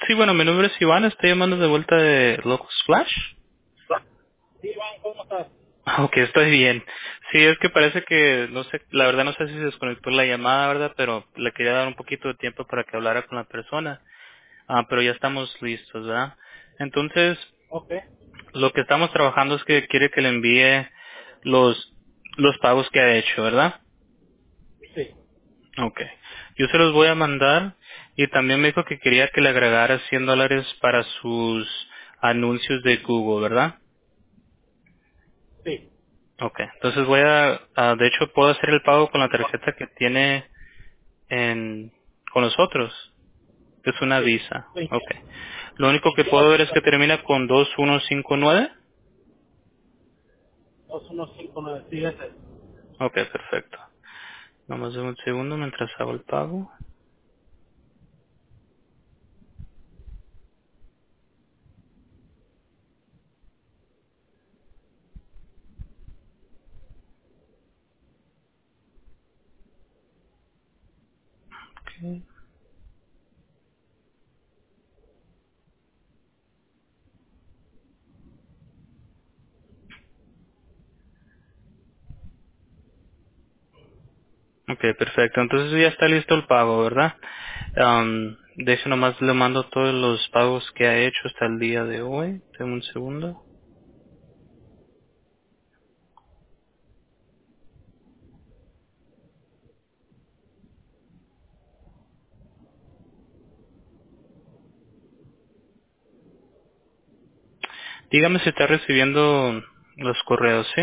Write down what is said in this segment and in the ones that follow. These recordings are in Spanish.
Sí, bueno, mi nombre es Iván, estoy llamando de vuelta de Locus Flash. Sí, Iván, ¿cómo estás? Ok, estoy bien. Sí, es que parece que, no sé, la verdad no sé si se desconectó la llamada, ¿verdad? Pero le quería dar un poquito de tiempo para que hablara con la persona. Pero ya estamos listos, ¿verdad? Entonces, Ok, lo que estamos trabajando es que quiere que le envíe los, los pagos que ha hecho, ¿verdad? sí, Ok. Yo se los voy a mandar y también me dijo que quería que le agregara $100 para sus anuncios de Google, ¿verdad? sí, Ok, entonces de hecho puedo hacer el pago con la tarjeta que tiene con nosotros. Es una sí, Visa. sí. Ok. Lo único que puedo 21, ver es que termina con 2159. 2159, sí, ese. Ok, perfecto. Vamos a un segundo mientras hago el pago. Ok, ok, perfecto. Entonces ya está listo el pago, ¿verdad? De hecho, nomás le mando todos los pagos que ha hecho hasta el día de hoy. Deme un segundo. Dígame si está recibiendo los correos, ¿sí?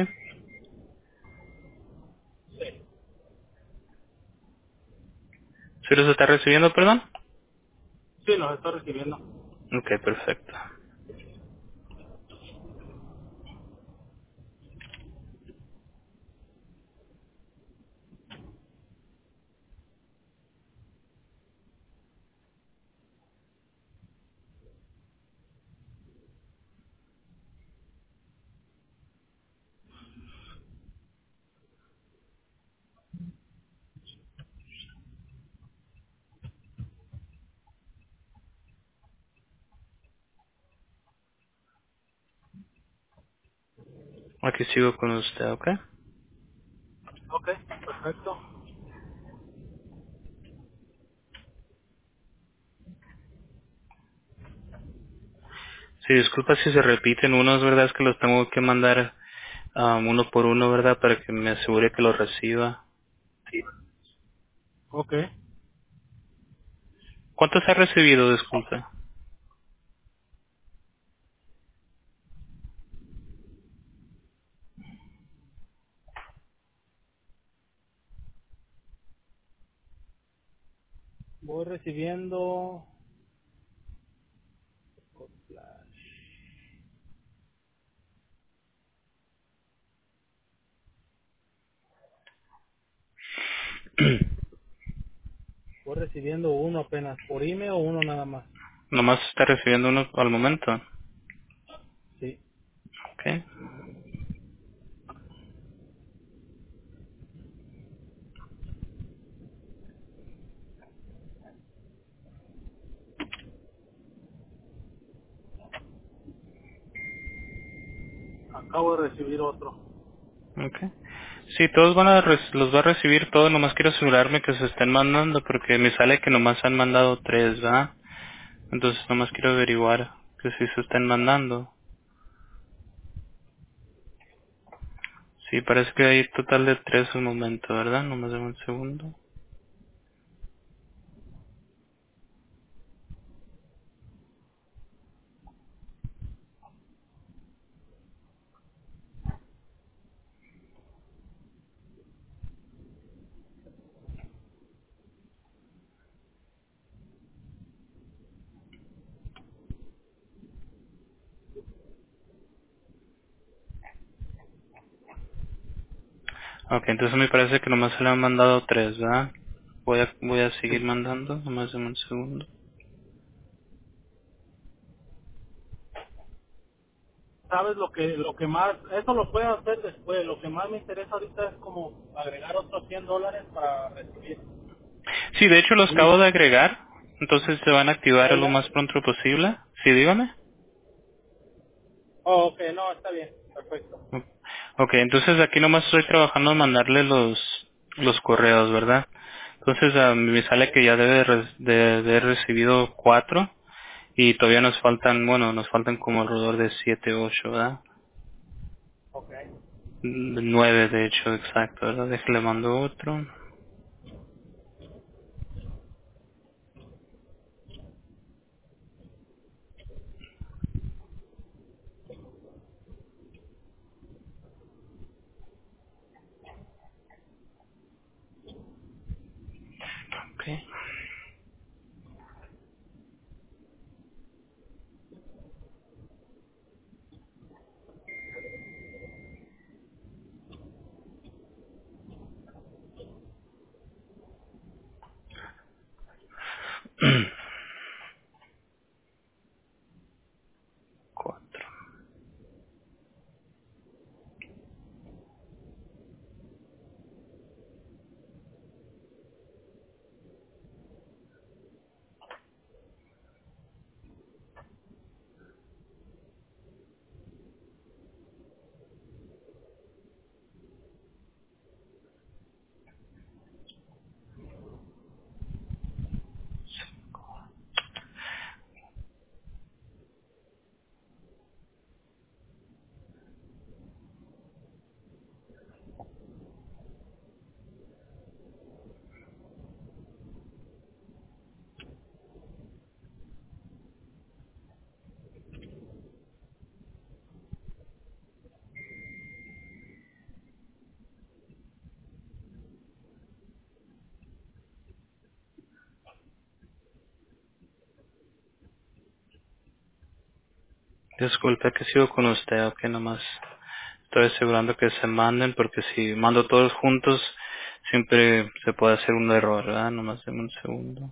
Sí, ¿Sí los está recibiendo, perdón? sí, los estoy recibiendo. Ok, perfecto. Aquí sigo con usted, ¿ok? Ok, perfecto. Sí, disculpa si se repiten unos, ¿verdad? Es que los tengo que mandar uno por uno, ¿verdad? Para que me asegure que los reciba. Ok, ¿Cuántos ha recibido, disculpe? voy recibiendo... Voy recibiendo uno apenas, por email o uno nada más. Nomás está recibiendo uno al momento. Sí, ¿Ok? acabo de recibir otro. ¿Ok? Sí, todos los va a recibir todos, nomás quiero asegurarme que se estén mandando porque me sale que nomás han mandado 3, ¿verdad? Entonces nomás quiero averiguar que si se están mandando. Sí, parece que hay total de 3 al momento, ¿verdad? Nomás dame un segundo. Ok, entonces me parece que nomás se le han mandado 3, ¿verdad? Voy a seguir Sí. mandando, nomás dame un segundo. ¿Sabes lo que más, eso lo puedo hacer después, lo que más me interesa ahorita es como agregar otros $100 para recibir? Sí, de hecho los acabo Mínimo. de agregar. Entonces se van a activar lo Hola. más pronto posible. Sí, dígame. Oh, ok, no, está bien. Perfecto. Ok, entonces aquí nomás estoy trabajando en mandarle los correos, ¿verdad? Entonces me sale que ya de haber recibido 4 y todavía nos faltan, bueno, nos faltan como alrededor de 7, 8, ¿verdad? Ok. 9 de hecho, exacto, ¿verdad? Déjale mando otro. Ok. Cuatro. Disculpe que sigo con usted, ok, nomás estoy asegurando que se manden porque si mando todos juntos siempre se puede hacer un error, ¿verdad? Nomás denme un segundo.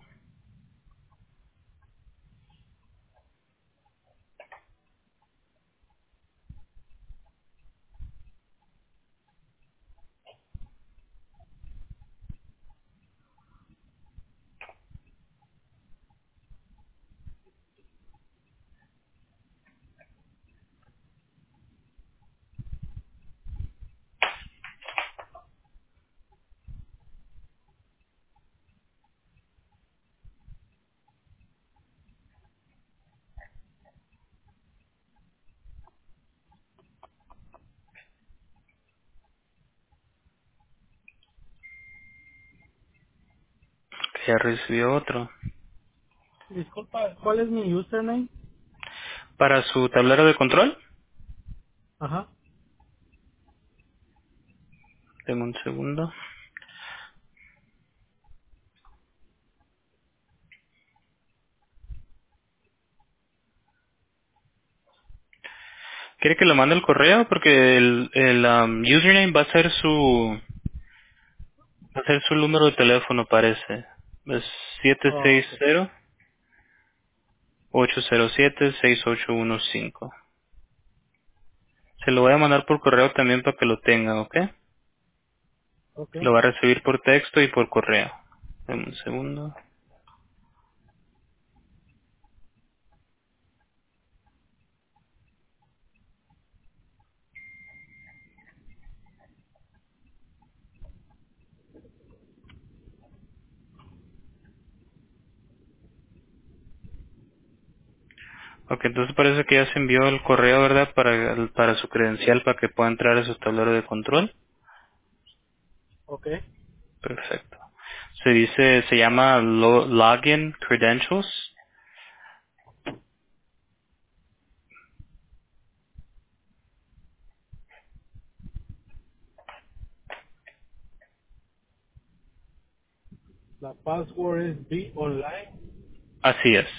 Que ya recibió otro. Disculpa, ¿cuál es mi username? Para su tablero de control, Ajá. denme un segundo. ¿Quiere que le mande el correo? Porque el username va a ser su número de teléfono, parece. Es Oh, ok. 760-807-6815. Se lo voy a mandar por correo también para que lo tenga, ¿ok? Ok. Lo va a recibir por texto y por correo. Deme un segundo. Ok, entonces parece que ya se envió el correo, ¿verdad? Para su credencial, para que pueda entrar a su tablero de control. Ok. Perfecto. Se llama Login Credentials. La password es Be Online. Así es.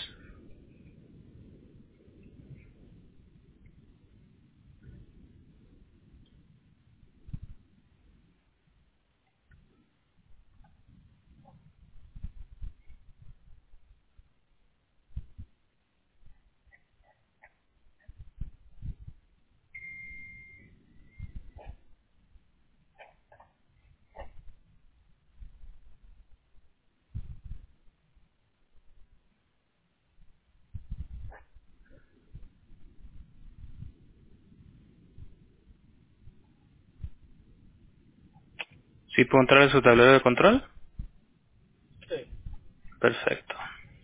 ¿Sí puedo entrar a su tablero de control? Sí. Perfecto.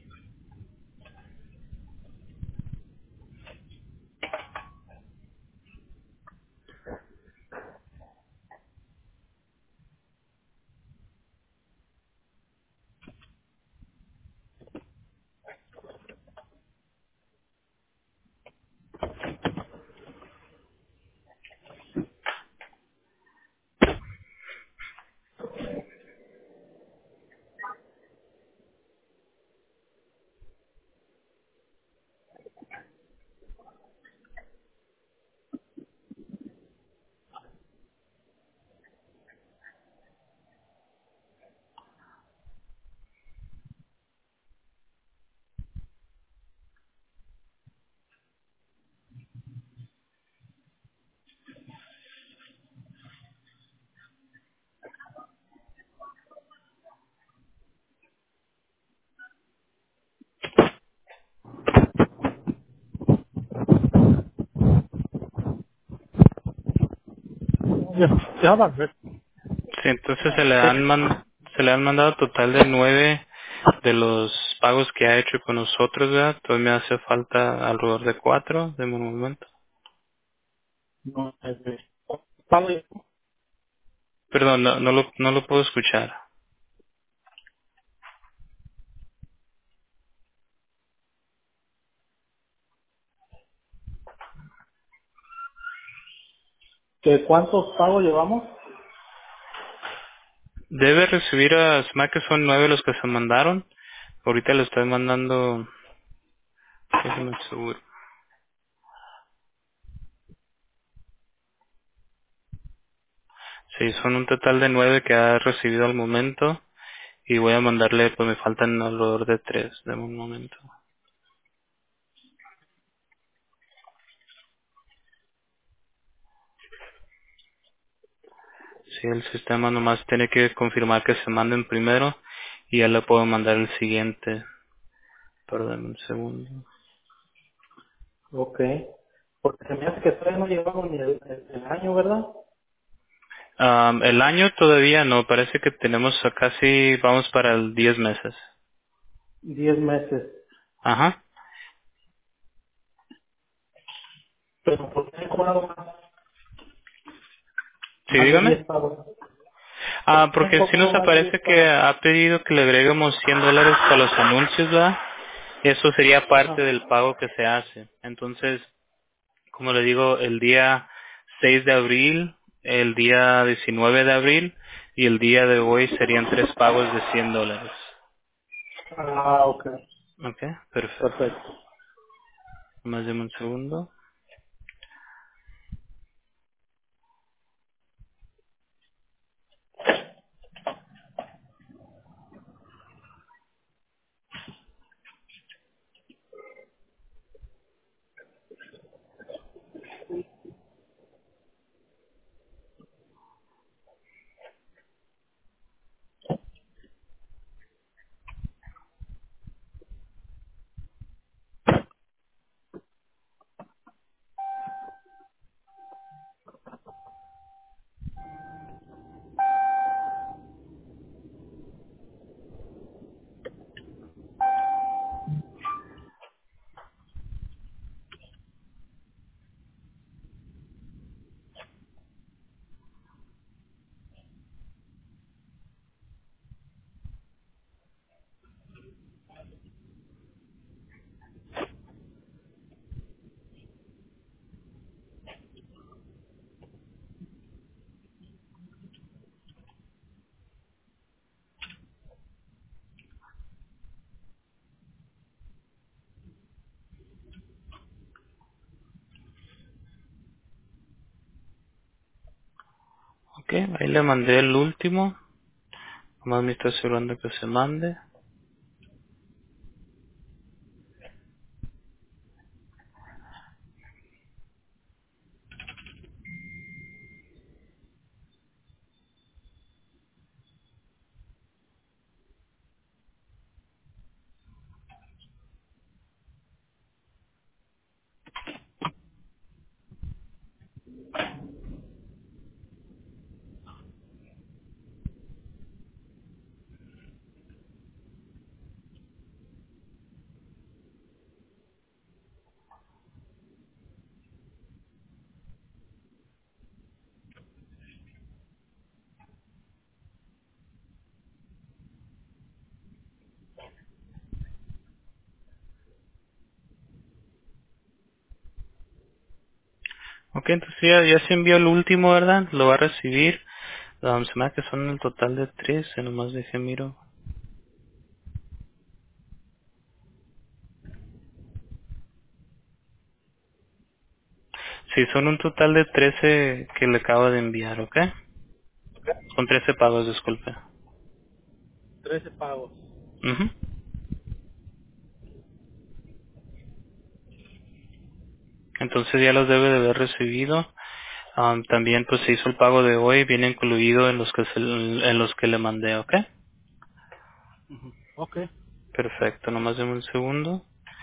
Ya va a ver. Sí, entonces se le han mandado total de 9 de los pagos que ha hecho con nosotros, ¿verdad? Todavía me hace falta alrededor de 4 de momento. No, ¿sabe Perdón, no lo puedo escuchar. que cuántos pagos llevamos? Debe recibir a SMAC que son 9 los que se mandaron. Ahorita le estoy mandando, déjeme seguro. Sí, son un total de 9 que ha recibido al momento. Y voy a mandarle, pues me faltan alrededor de 3 de un momento. Sí, el sistema nomás tiene que confirmar que se manden primero y ya le puedo mandar el siguiente. Perdón un segundo. Ok. Porque se me hace que todavía no llevamos ni el año, ¿verdad? El año todavía no, parece que tenemos a casi, vamos para el 10 meses. 10 meses. Ajá. Pero ¿por qué he cobrado más? Sí, Más de dígame. 10 pagos. ¿Por qué Porque si nos cobrado más de 10 aparece que pagos? ha pedido que le agreguemos $100 para los anuncios, ¿verdad? Eso sería parte Ajá. del pago que se hace. Entonces, como le digo, el día 6 de abril, el día 19 de abril y el día de hoy serían 3 pagos de $100. Ah, ok. Ok, perfecto. Perfecto. Más de un segundo. Ok, ahí le mandé el último. Nomás me estoy asegurando que se mande. Ok, entonces ya se envió el último, ¿verdad? Lo va a recibir. Se me da que son el total de 13, nomás deje miro. Sí, son un total de 13 que le acabo de enviar, ¿ok? Son 13 pagos, disculpe. 13 pagos. Ujú. Entonces ya los debe de haber recibido. También pues se hizo el pago de hoy, viene incluido en los que en los que le mandé, ¿ok? Ujú. Ok. Perfecto, nomás deme un segundo.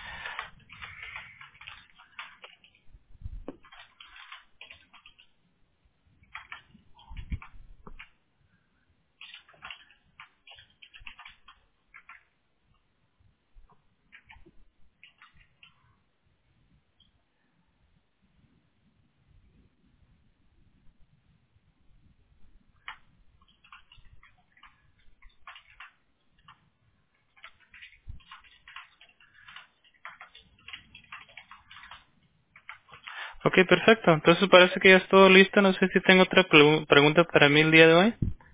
Ok, perfecto. Entonces parece que ya es todo listo. No sé si tengo otra pregunta para mí el día de hoy.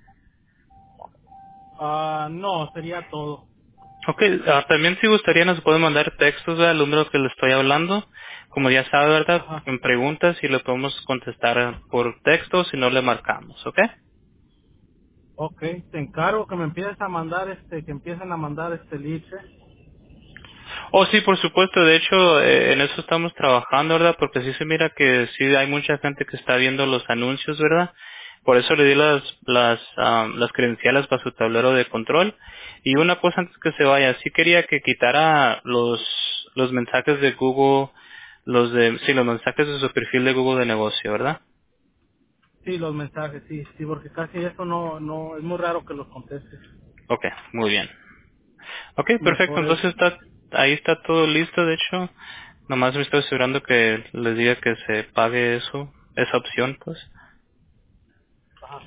No, sería todo. Ok, también si gustaría nos puede mandar textos al número que le estoy hablando. Como ya sabe, ¿verdad? Ajá. En preguntas y le podemos contestar por texto si no le marcamos, ¿ok? Ok, te encargo que me empieces a mandar que empiecen a mandar leads, Oh, sí, por supuesto. De hecho, en eso estamos trabajando, ¿verdad? Porque sí se mira que sí hay mucha gente que está viendo los anuncios, ¿verdad? Por eso le di las credenciales para su tablero de control. Y una cosa antes que se vaya, sí quería que quitara los mensajes de Google, sí, los mensajes de su perfil de Google de negocio, ¿verdad? Sí, los mensajes, sí, sí, porque casi eso no, es muy raro que los contestes. Ok, muy bien. Ok, perfecto. Mejor Entonces ahí está todo listo, de hecho. Nomás me estoy asegurando que les diga que se pague eso, esa opción, pues. ajá.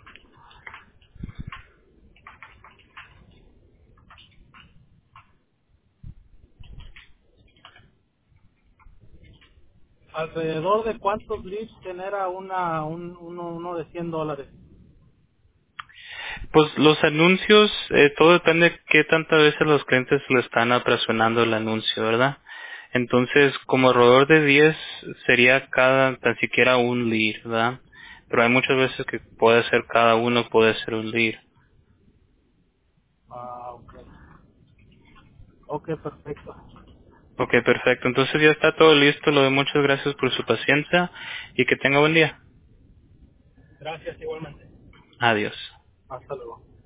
¿Alrededor de cuántos leads genera uno de $100? Pues los anuncios, todo depende de qué tantas veces los clientes le están apresionando el anuncio, ¿verdad? Entonces, como alrededor de 10 sería tan siquiera un lead, ¿verdad? Pero hay muchas veces que puede ser cada uno, puede ser un lead. Ok. Ok, perfecto. Ok, perfecto. Entonces ya está todo listo. Lo de muchas gracias por su paciencia y que tenga buen día. Gracias igualmente. Adiós. Hasta luego.